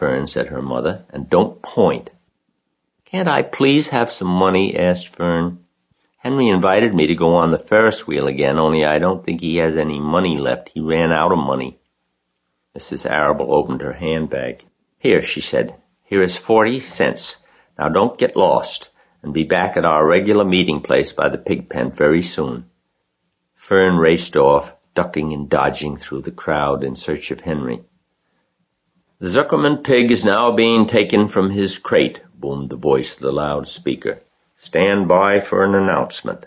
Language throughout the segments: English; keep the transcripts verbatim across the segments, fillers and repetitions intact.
Fern, said her mother, and don't point. Can't I please have some money? Asked Fern. Henry invited me to go on the Ferris wheel again, only I don't think he has any money left. He ran out of money. Missus Arable opened her handbag. Here, she said, here is forty cents. Now don't get lost, and be back at our regular meeting place by the pig pen very soon. Fern raced off, ducking and dodging through the crowd in search of Henry. The Zuckerman pig is now being taken from his crate, boomed the voice of the loudspeaker. Stand by for an announcement.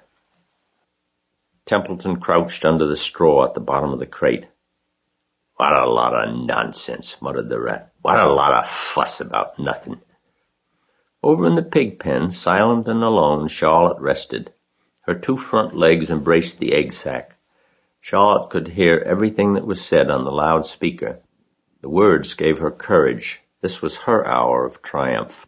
Templeton crouched under the straw at the bottom of the crate. What a lot of nonsense, muttered the rat. What a lot of fuss about nothing. Over in the pig pen, silent and alone, Charlotte rested. Her two front legs embraced the egg sack. Charlotte could hear everything that was said on the loudspeaker. The words gave her courage. This was her hour of triumph.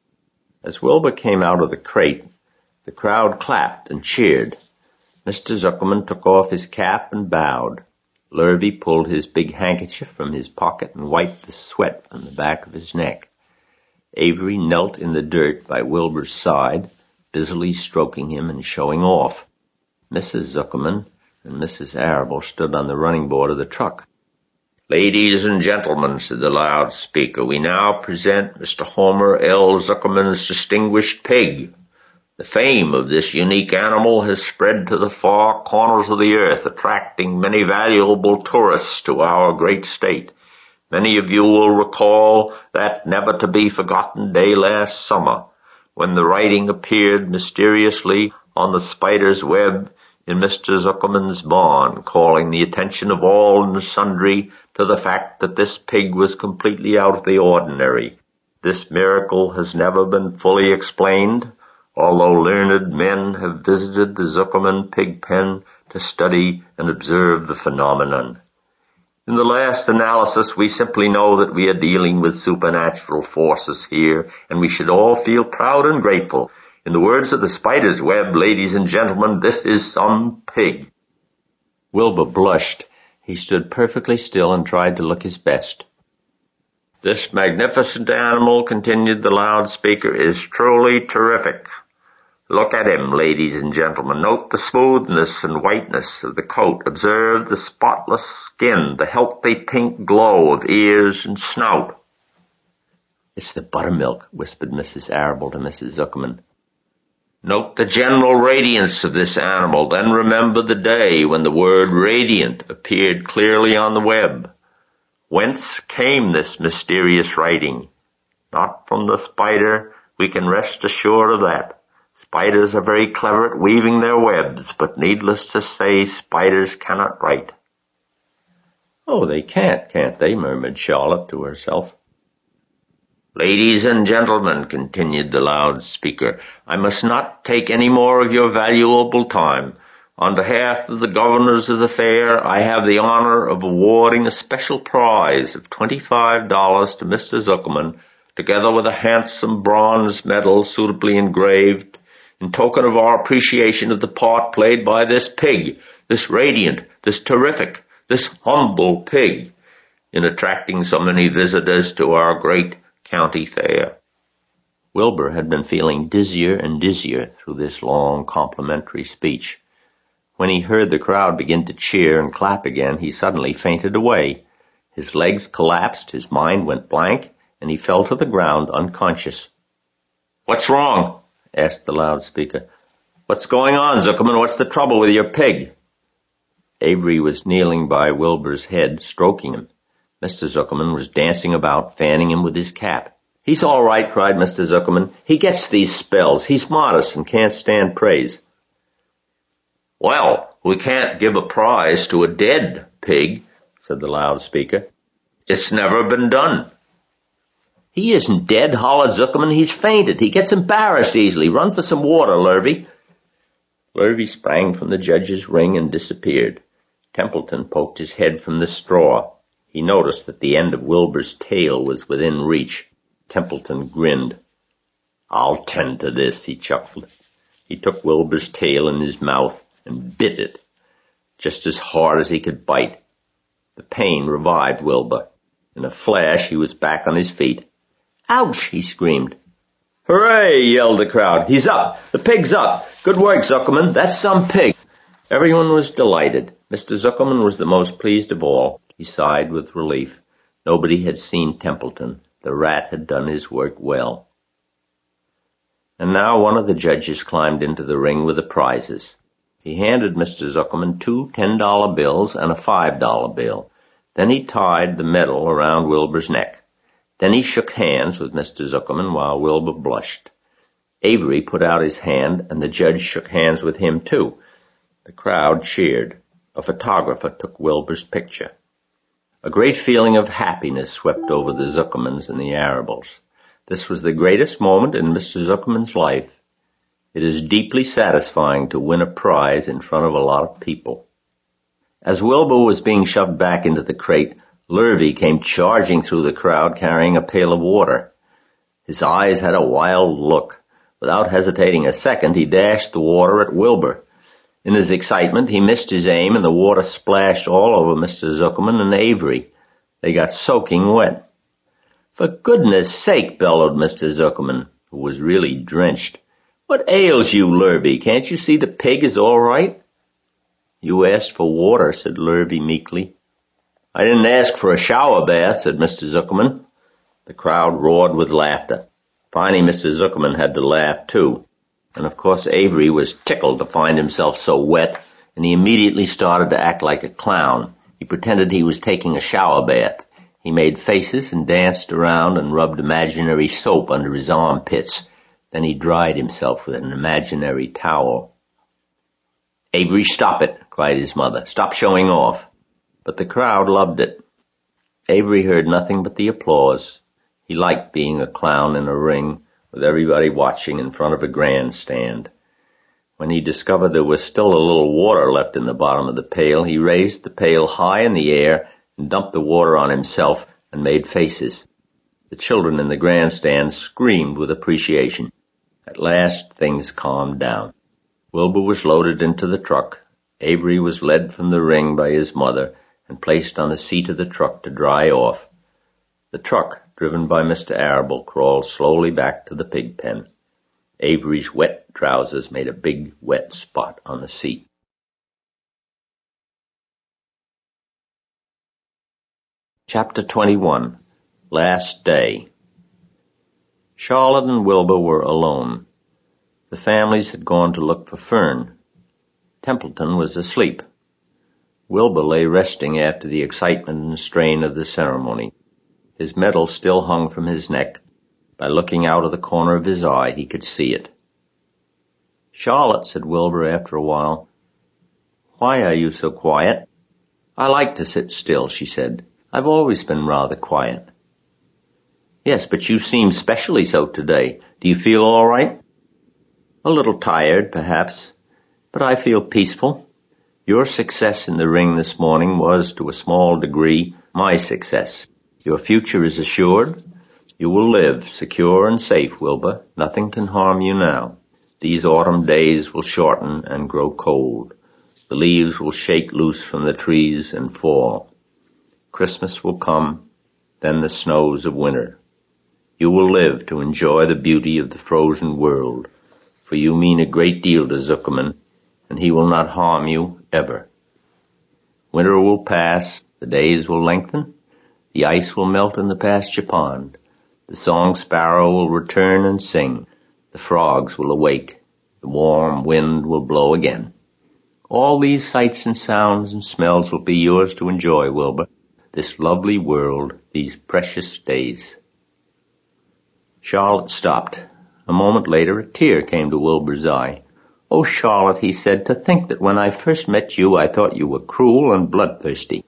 As Wilbur came out of the crate, the crowd clapped and cheered. Mister Zuckerman took off his cap and bowed. Lurvy pulled his big handkerchief from his pocket and wiped the sweat from the back of his neck. Avery knelt in the dirt by Wilbur's side, busily stroking him and showing off. Missus Zuckerman and Missus Arable stood on the running board of the truck. Ladies and gentlemen, said the loudspeaker, we now present Mister Homer L. Zuckerman's distinguished pig. The fame of this unique animal has spread to the far corners of the earth, attracting many valuable tourists to our great state. Many of you will recall that never-to-be-forgotten day last summer, when the writing appeared mysteriously on the spider's web in Mister Zuckerman's barn, calling the attention of all and sundry to the fact that this pig was completely out of the ordinary. This miracle has never been fully explained, although learned men have visited the Zuckerman pig pen to study and observe the phenomenon. In the last analysis, we simply know that we are dealing with supernatural forces here, and we should all feel proud and grateful. In the words of the spider's web, ladies and gentlemen, this is some pig. Wilbur blushed. He stood perfectly still and tried to look his best. This magnificent animal, continued the loudspeaker, is truly terrific. Look at him, ladies and gentlemen. Note the smoothness and whiteness of the coat. Observe the spotless skin, the healthy pink glow of ears and snout. It's the buttermilk, whispered Missus Arable to Missus Zuckerman. Note the general radiance of this animal. Then remember the day when the word radiant appeared clearly on the web. Whence came this mysterious writing? Not from the spider. We can rest assured of that. Spiders are very clever at weaving their webs, but needless to say, spiders cannot write. Oh, they can't, can't they? Murmured Charlotte to herself. Ladies and gentlemen, continued the loudspeaker, I must not take any more of your valuable time. On behalf of the governors of the fair, I have the honor of awarding a special prize of twenty-five dollars to Mister Zuckerman, together with a handsome bronze medal suitably engraved, in token of our appreciation of the part played by this pig, this radiant, this terrific, this humble pig, in attracting so many visitors to our great county fair. Wilbur had been feeling dizzier and dizzier through this long complimentary speech. When he heard the crowd begin to cheer and clap again, he suddenly fainted away. His legs collapsed, his mind went blank, and he fell to the ground unconscious. What's wrong? Asked the loudspeaker. What's going on, Zuckerman? What's the trouble with your pig? Avery was kneeling by Wilbur's head, stroking him. Mister Zuckerman was dancing about, fanning him with his cap. He's all right, cried Mister Zuckerman. He gets these spells. He's modest and can't stand praise. Well, we can't give a prize to a dead pig, said the loudspeaker. It's never been done. He isn't dead, hollered Zuckerman. He's fainted. He gets embarrassed easily. Run for some water, Lurvy. Lurvy sprang from the judge's ring and disappeared. Templeton poked his head from the straw. He noticed that the end of Wilbur's tail was within reach. Templeton grinned. I'll tend to this, he chuckled. He took Wilbur's tail in his mouth and bit it, just as hard as he could bite. The pain revived Wilbur. In a flash, he was back on his feet. "Ouch!" he screamed. "Hooray!" yelled the crowd. "He's up! The pig's up! Good work, Zuckerman! That's some pig!" Everyone was delighted. Mister Zuckerman was the most pleased of all. He sighed with relief. Nobody had seen Templeton. The rat had done his work well. And now one of the judges climbed into the ring with the prizes. He handed Mister Zuckerman two ten-dollar bills and a five-dollar bill. Then he tied the medal around Wilbur's neck. Then he shook hands with Mister Zuckerman while Wilbur blushed. Avery put out his hand, and the judge shook hands with him, too. The crowd cheered. A photographer took Wilbur's picture. A great feeling of happiness swept over the Zuckermans and the Arables. This was the greatest moment in Mister Zuckerman's life. It is deeply satisfying to win a prize in front of a lot of people. As Wilbur was being shoved back into the crate, Lurvy came charging through the crowd carrying a pail of water. His eyes had a wild look. Without hesitating a second, he dashed the water at Wilbur. In his excitement, he missed his aim, and the water splashed all over Mister Zuckerman and Avery. They got soaking wet. "For goodness sake," bellowed Mister Zuckerman, who was really drenched. "What ails you, Lurvy? Can't you see the pig is all right?" "You asked for water," said Lurvy meekly. "I didn't ask for a shower bath," said Mister Zuckerman. The crowd roared with laughter. Finally, Mister Zuckerman had to laugh, too. And of course Avery was tickled to find himself so wet, and he immediately started to act like a clown. He pretended he was taking a shower bath. He made faces and danced around and rubbed imaginary soap under his armpits. Then he dried himself with an imaginary towel. "Avery, stop it," cried his mother. "Stop showing off." But the crowd loved it. Avery heard nothing but the applause. He liked being a clown in a ring, with everybody watching in front of a grandstand. When he discovered there was still a little water left in the bottom of the pail, he raised the pail high in the air and dumped the water on himself and made faces. The children in the grandstand screamed with appreciation. At last, things calmed down. Wilbur was loaded into the truck. Avery was led from the ring by his mother and placed on the seat of the truck to dry off. The truck, driven by Mister Arable, crawled slowly back to the pig pen. Avery's wet trousers made a big wet spot on the seat. Chapter twenty-one. Last Day. Charlotte and Wilbur were alone. The families had gone to look for Fern. Templeton was asleep. Wilbur lay resting after the excitement and strain of the ceremony. His medal still hung from his neck. By looking out of the corner of his eye, he could see it. "Charlotte," said Wilbur after a while, "why are you so quiet?" "I like to sit still," she said. "I've always been rather quiet." "Yes, but you seem specially so today. Do you feel all right?" "A little tired, perhaps, but I feel peaceful. Your success in the ring this morning was, to a small degree, my success. Your future is assured. You will live, secure and safe, Wilbur. Nothing can harm you now. These autumn days will shorten and grow cold. The leaves will shake loose from the trees and fall. Christmas will come, then the snows of winter. You will live to enjoy the beauty of the frozen world, for you mean a great deal to Zuckerman, and he will not harm you ever. Winter will pass, the days will lengthen, the ice will melt in the pasture pond, the song sparrow will return and sing, the frogs will awake, the warm wind will blow again. All these sights and sounds and smells will be yours to enjoy, Wilbur, this lovely world, these precious days. Charlotte stopped. A moment later, a tear came to Wilbur's eye. "Oh, Charlotte," he said, "to think that when I first met you, I thought you were cruel and bloodthirsty."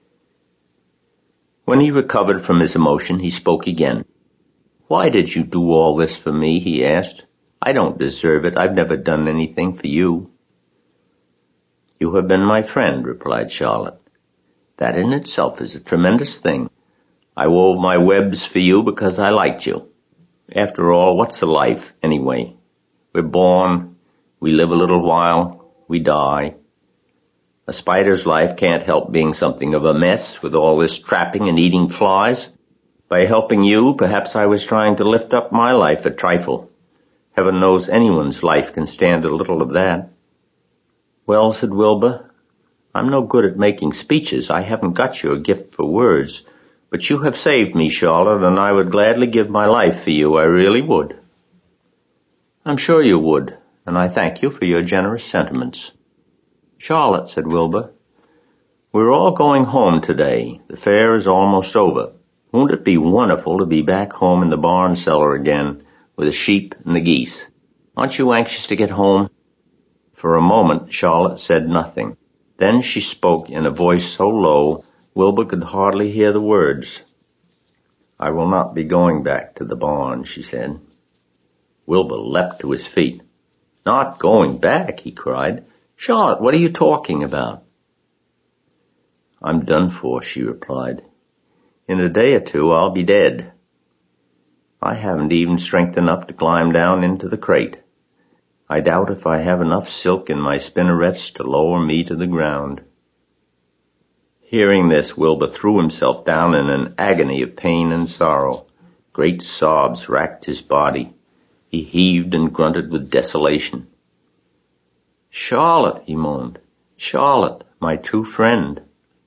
When he recovered from his emotion, he spoke again. "Why did you do all this for me?" he asked. "I don't deserve it. I've never done anything for you." "You have been my friend," replied Charlotte. "That in itself is a tremendous thing. I wove my webs for you because I liked you. After all, what's a life, anyway? We're born, we live a little while, we die. A spider's life can't help being something of a mess with all this trapping and eating flies. By helping you, perhaps I was trying to lift up my life a trifle. Heaven knows anyone's life can stand a little of that. Well, said Wilbur, I'm no good at making speeches. I haven't got your gift for words. But you have saved me, Charlotte, and I would gladly give my life for you. I really would. I'm sure you would, and I thank you for your generous sentiments. Charlotte, said Wilbur, we're all going home today. The fair is almost over. Won't it be wonderful to be back home in the barn cellar again with the sheep and the geese? Aren't you anxious to get home? For a moment, Charlotte said nothing. Then she spoke in a voice so low, Wilbur could hardly hear the words. I will not be going back to the barn, she said. Wilbur leapt to his feet. Not going back, he cried. Charlotte, what are you talking about? I'm done for, she replied. In a day or two I'll be dead. I haven't even strength enough to climb down into the crate. I doubt if I have enough silk in my spinnerets to lower me to the ground. Hearing this, Wilbur threw himself down in an agony of pain and sorrow. Great sobs racked his body. He heaved and grunted with desolation. Charlotte, he moaned. Charlotte, my true friend.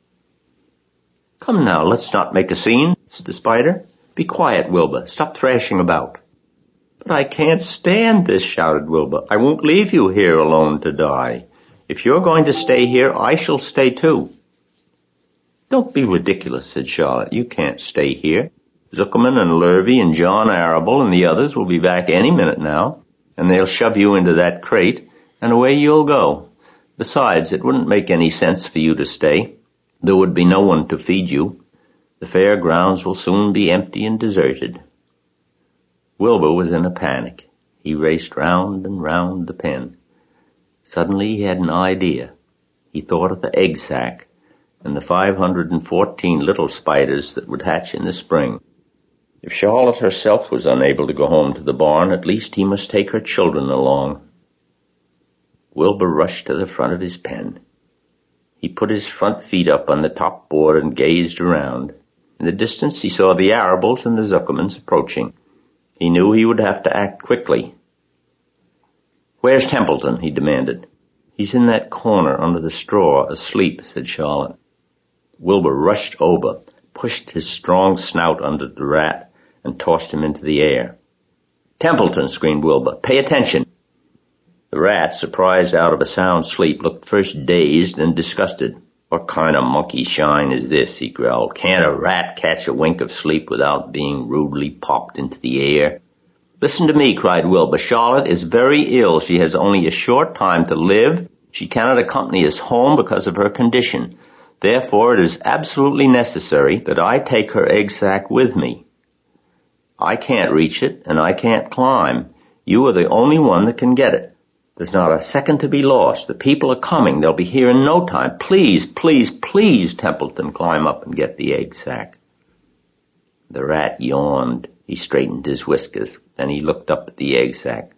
Come now, let's not make a scene, said the spider. Be quiet, Wilbur. Stop thrashing about. But I can't stand this, shouted Wilbur. I won't leave you here alone to die. If you're going to stay here, I shall stay too. Don't be ridiculous, said Charlotte. You can't stay here. Zuckerman and Lurvy and John Arable and the others will be back any minute now, and they'll shove you into that crate, and away you'll go. Besides, it wouldn't make any sense for you to stay. There would be no one to feed you. The fair grounds will soon be empty and deserted. Wilbur was in a panic. He raced round and round the pen. Suddenly he had an idea. He thought of the egg sack and the five hundred fourteen little spiders that would hatch in the spring. If Charlotte herself was unable to go home to the barn, at least he must take her children along. Wilbur rushed to the front of his pen. He put his front feet up on the top board and gazed around. In the distance he saw the Arables and the Zuckermans approaching. He knew he would have to act quickly. Where's Templeton? He demanded. He's in that corner under the straw, asleep, said Charlotte. Wilbur rushed over, pushed his strong snout under the rat, and tossed him into the air. Templeton, screamed Wilbur, pay attention. The rat, surprised out of a sound sleep, looked first dazed, then disgusted. What kind of monkey shine is this? He growled. Can't a rat catch a wink of sleep without being rudely popped into the air? Listen to me, cried Wilbur. Charlotte is very ill. She has only a short time to live. She cannot accompany us home because of her condition. Therefore, it is absolutely necessary that I take her egg sac with me. I can't reach it, and I can't climb. You are the only one that can get it. There's not a second to be lost. The people are coming. They'll be here in no time. Please, please, please, Templeton, climb up and get the egg sac. The rat yawned. He straightened his whiskers. Then he looked up at the egg sac.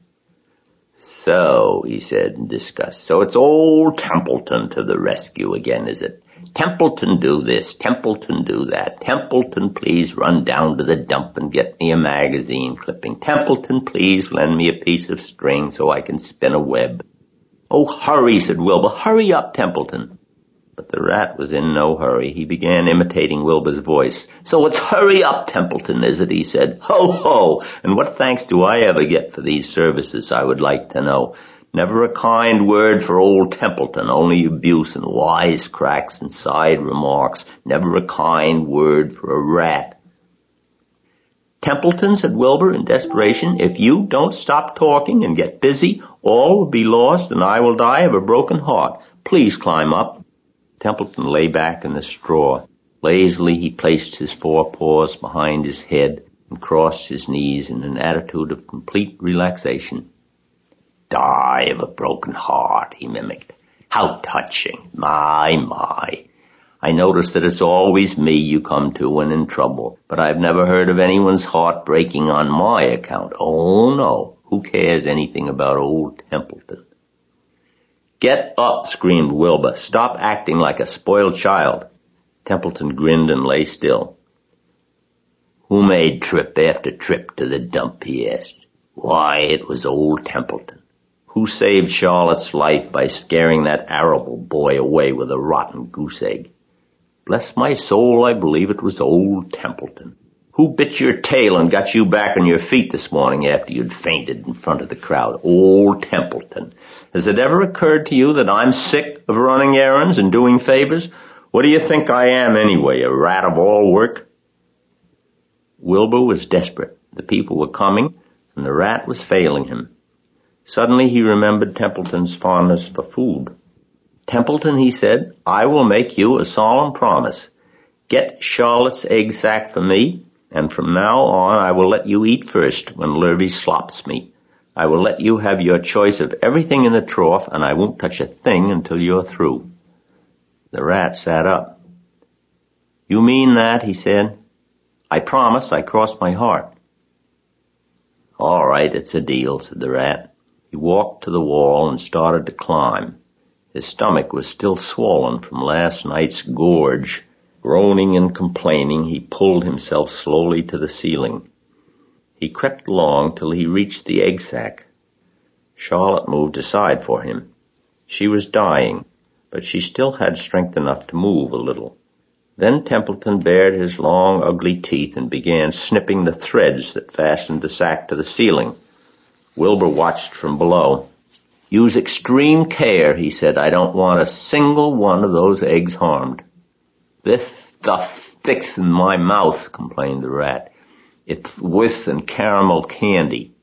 So, he said in disgust, so it's old Templeton to the rescue again, is it? Templeton do this, Templeton do that. Templeton, please run down to the dump and get me a magazine clipping. Templeton, please lend me a piece of string so I can spin a web. Oh, hurry, said Wilbur. Hurry up, Templeton. But the rat was in no hurry. He began imitating Wilbur's voice. So it's hurry up, Templeton, is it? He said. Ho, ho! And what thanks do I ever get for these services, I would like to know? Never a kind word for old Templeton, only abuse and wisecracks and side remarks. Never a kind word for a rat. Templeton, said Wilbur in desperation, if you don't stop talking and get busy, all will be lost and I will die of a broken heart. Please climb up. Templeton lay back in the straw. Lazily he placed his forepaws behind his head and crossed his knees in an attitude of complete relaxation. Die of a broken heart, he mimicked. How touching. My, my. I notice that it's always me you come to when in trouble, but I've never heard of anyone's heart breaking on my account. Oh, no. Who cares anything about old Templeton? Get up, screamed Wilbur. Stop acting like a spoiled child. Templeton grinned and lay still. Who made trip after trip to the dump, he asked. Why, it was old Templeton. Who saved Charlotte's life by scaring that arable boy away with a rotten goose egg? Bless my soul, I believe it was old Templeton. Who bit your tail and got you back on your feet this morning after you'd fainted in front of the crowd? Old Templeton. Has it ever occurred to you that I'm sick of running errands and doing favors? What do you think I am anyway, a rat of all work? Wilbur was desperate. The people were coming, and the rat was failing him. Suddenly he remembered Templeton's fondness for food. Templeton, he said, I will make you a solemn promise. Get Charlotte's egg sack for me, and from now on I will let you eat first when Lurvy slops me. I will let you have your choice of everything in the trough, and I won't touch a thing until you're through. The rat sat up. You mean that, he said. I promise, I cross my heart. All right, it's a deal, said the rat. He walked to the wall and started to climb. His stomach was still swollen from last night's gorge. Groaning and complaining, he pulled himself slowly to the ceiling. He crept along till he reached the egg sack. Charlotte moved aside for him. She was dying, but she still had strength enough to move a little. Then Templeton bared his long, ugly teeth and began snipping the threads that fastened the sack to the ceiling. Wilbur watched from below. Use extreme care, he said. I don't want a single one of those eggs harmed. This stuff sticks in my mouth, complained the rat. It's whisk and caramel candy.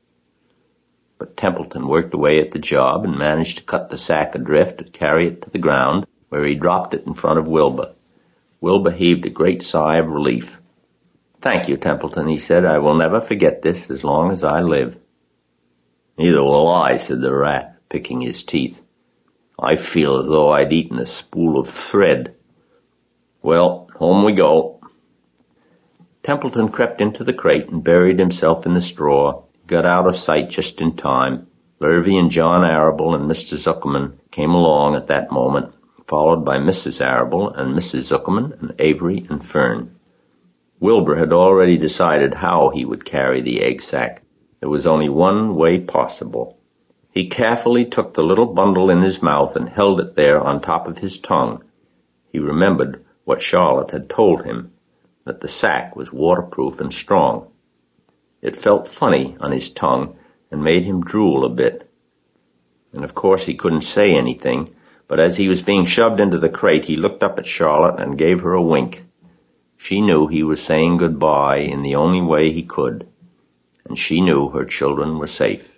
But Templeton worked away at the job and managed to cut the sack adrift and carry it to the ground, where he dropped it in front of Wilbur. Wilbur heaved a great sigh of relief. Thank you, Templeton, he said. I will never forget this as long as I live. Neither will I, said the rat, picking his teeth. I feel as though I'd eaten a spool of thread. Well, home we go. Templeton crept into the crate and buried himself in the straw. He got out of sight just in time. Lurvy and John Arable and Mister Zuckerman came along at that moment, followed by Missus Arable and Missus Zuckerman and Avery and Fern. Wilbur had already decided how he would carry the egg sack. There was only one way possible. He carefully took the little bundle in his mouth and held it there on top of his tongue. He remembered what Charlotte had told him, that the sack was waterproof and strong. It felt funny on his tongue and made him drool a bit. And of course he couldn't say anything, but as he was being shoved into the crate, he looked up at Charlotte and gave her a wink. She knew he was saying goodbye in the only way he could, and she knew her children were safe.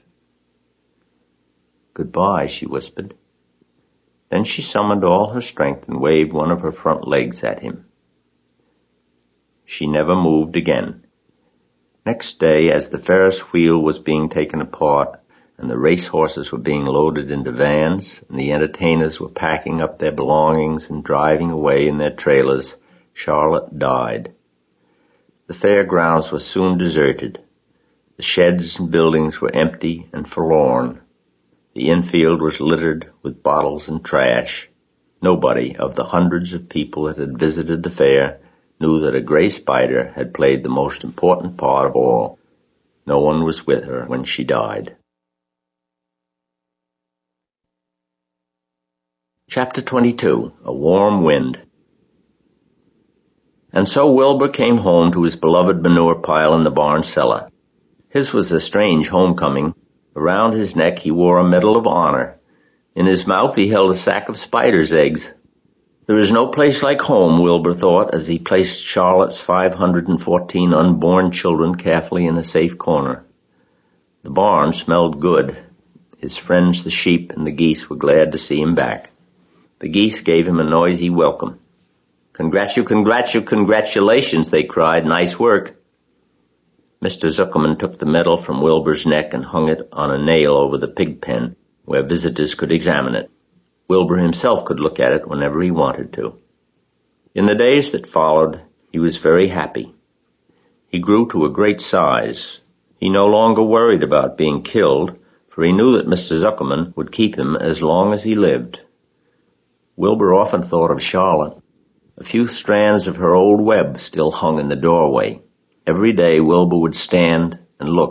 Goodbye, she whispered. Then she summoned all her strength and waved one of her front legs at him. She never moved again. Next day, as the Ferris wheel was being taken apart, and the race horses were being loaded into vans, and the entertainers were packing up their belongings and driving away in their trailers, Charlotte died. The fairgrounds were soon deserted. The sheds and buildings were empty and forlorn. The infield was littered with bottles and trash. Nobody of the hundreds of people that had visited the fair knew that a gray spider had played the most important part of all. No one was with her when she died. Chapter twenty-two. A Warm Wind. And so Wilbur came home to his beloved manure pile in the barn cellar. His was a strange homecoming. Around his neck he wore a Medal of Honor. In his mouth he held a sack of spider's eggs. There is no place like home, Wilbur thought, as he placed Charlotte's five hundred fourteen unborn children carefully in a safe corner. The barn smelled good. His friends, the sheep and the geese, were glad to see him back. The geese gave him a noisy welcome. Congratu, congratu, congratulations, they cried. Nice work. Mister Zuckerman took the medal from Wilbur's neck and hung it on a nail over the pig pen, where visitors could examine it. Wilbur himself could look at it whenever he wanted to. In the days that followed, he was very happy. He grew to a great size. He no longer worried about being killed, for he knew that Mister Zuckerman would keep him as long as he lived. Wilbur often thought of Charlotte. A few strands of her old web still hung in the doorway. Every day Wilbur would stand and look